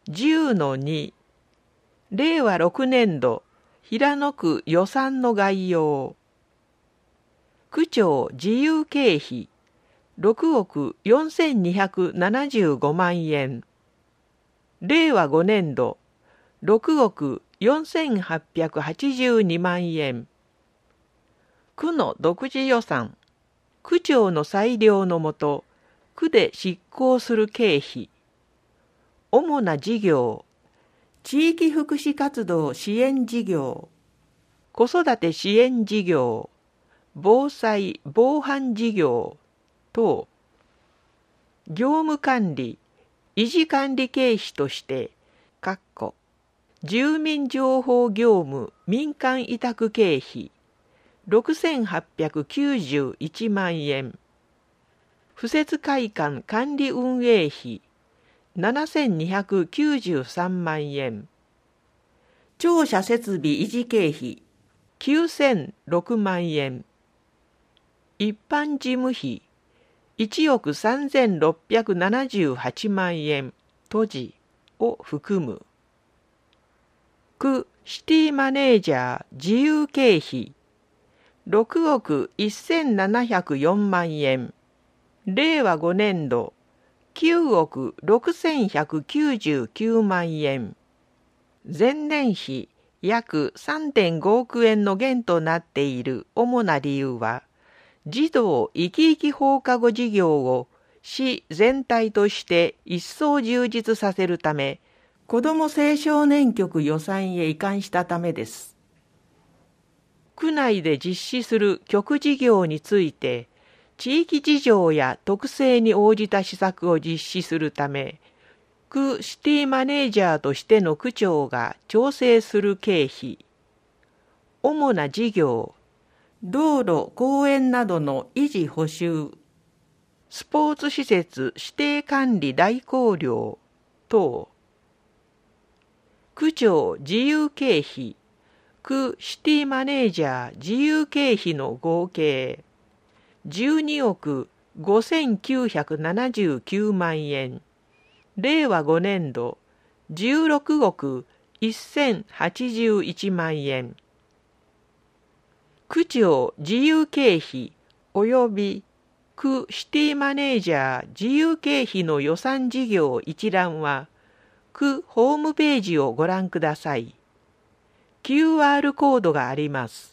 10-2 令和6年度平野区予算の概要。区長自由経費6億4275万円。令和5年度6億4882万円。区の独自予算。区長の裁量のもと、区で執行する経費。主な事業。地域福祉活動支援事業。子育て支援事業。防災・防犯事業等。業務管理、維持管理経費として、住民情報業務民間委託経費6891万円。敷設会館管理運営費7293万円。庁舎設備維持経費9006万円。一般事務費1億3678万円都事を含む。区シティマネージャー自由経費6億1704万円。令和5年度9億6199万円。前年比約 3.5 億円の減となっている主な理由は、児童生き生き放課後事業を市全体として一層充実させるため、子ども青少年局予算へ移管したためです。区内で実施する局事業について、地域事情や特性に応じた施策を実施するため、区シティマネージャーとしての区長が調整する経費。主な事業。道路・公園などの維持補修、スポーツ施設指定管理代行料等。区長自由経費、区シティマネージャー自由経費の合計12億5979万円。令和5年度16億1081万円。区長自由経費及び区シティマネージャー自由経費の予算事業一覧は、区ホームページをご覧ください。QR コードがあります。